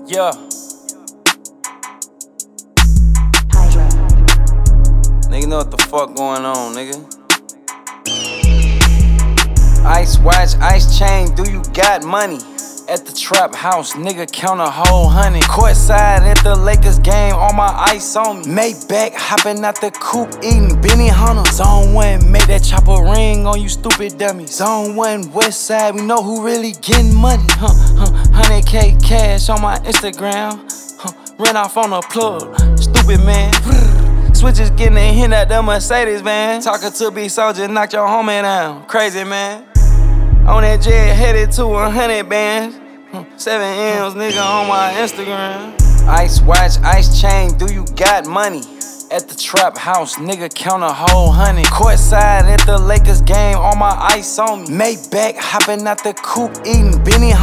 Yeah. Nigga know what the fuck going on, nigga. Ice watch, ice chain, do you got money? At the trap house, nigga count a whole 100. Courtside at the Lakers game, all my ice on me. Maybach hopping out the coupe, eating Benny Hunter. Zone 1, make that chopper ring on you stupid dummies. Zone 1, west side, we know who really getting money. 100K cash on my Instagram. Ran off on a plug, stupid man. Switches getting a hint at the Mercedes, man. Talking to B Soldier, knock your homie down. Crazy, man. On that jet, headed to 100 bands. 7 M's, nigga, on my Instagram. Ice watch, ice chain, do you got money? At the trap house, nigga, count a whole 100. Courtside at the Lakers game, all my ice on me. Maybach hopping out the coupe, eating Benny Hunter.